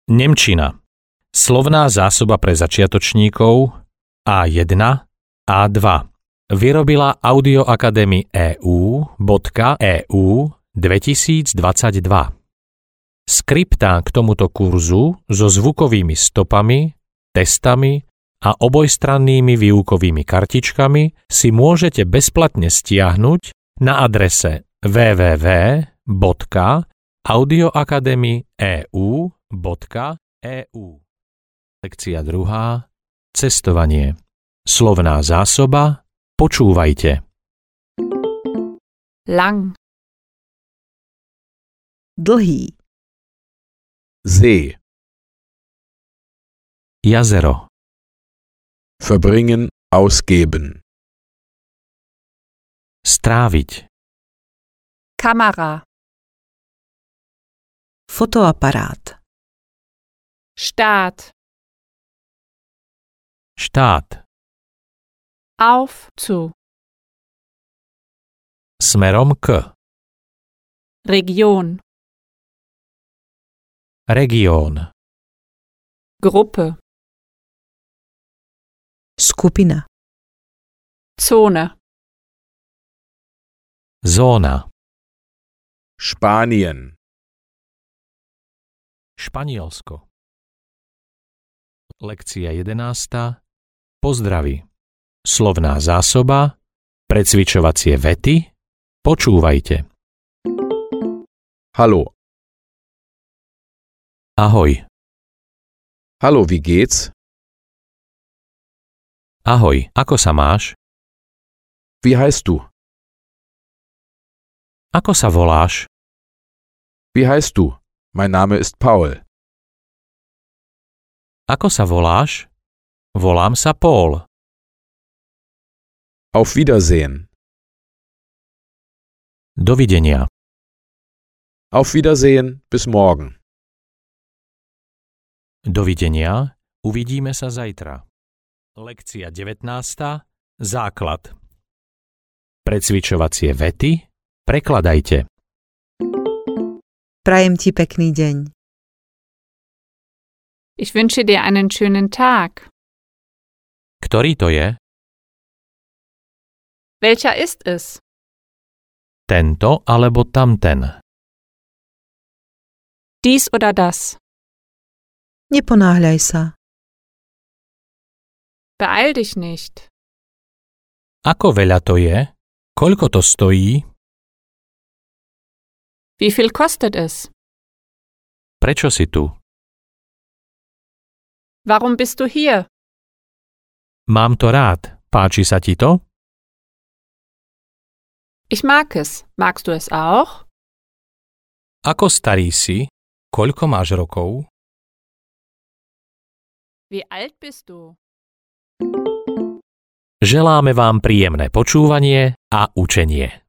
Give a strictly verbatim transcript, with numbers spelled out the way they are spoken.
Nemčina. Slovná zásoba pre začiatočníkov á jeden, á dva. Vyrobila Audio Academy é ú bodka é ú dvetisícdvadsaťdva. Skriptá k tomuto kurzu so zvukovými stopami, testami a obojstrannými výukovými kartičkami si môžete bezplatne stiahnuť na adrese w w w bodka audioacademy bodka é ú bodka é ú. Lekcia druhá. Cestovanie. Slovná zásoba. Počúvajte. Lang. Dlhý. See. Jazero. Verbringen, ausgeben. Stráviť. Kamera. Fotoaparát. Staat. Štát. Auf zu. Smerom k. Region. Región. Gruppe. Skupina. Zone. Zóna. Spanien. Španielsko. Lekcia jedenásta. Pozdravy. Slovná zásoba. Precvičovacie vety. Počúvajte. Hallo. Ahoj. Hallo, wie geht's? Ahoj, ako sa máš? Wie heißt du? Ako sa voláš? Wie heißt du? Mein Name ist Paul. Ako sa voláš? Volám sa Paul. Auf Wiedersehen. Dovidenia. Auf Wiedersehen, bis morgen. Dovidenia. Uvidíme sa zajtra. Lekcia devätnásta. Základ. Precvičovacie vety. Prekladajte. Prajem ti pekný deň. Ich wünsche dir einen schönen Tag. Ktorý to je? Welcher ist es? Tento alebo tamten? Dies oder das? Neponáhľaj sa. Beeil dich nicht. Ako veľa to je? Koľko to stojí? Wie viel kostet es? Prečo si tu? Warum bist du hier? Mám to rád. Páči sa ti to? Ich mag es. Magst du es auch? Ako starý si? Koľko máš rokov? Wie alt bist du? Želáme vám príjemné počúvanie a učenie.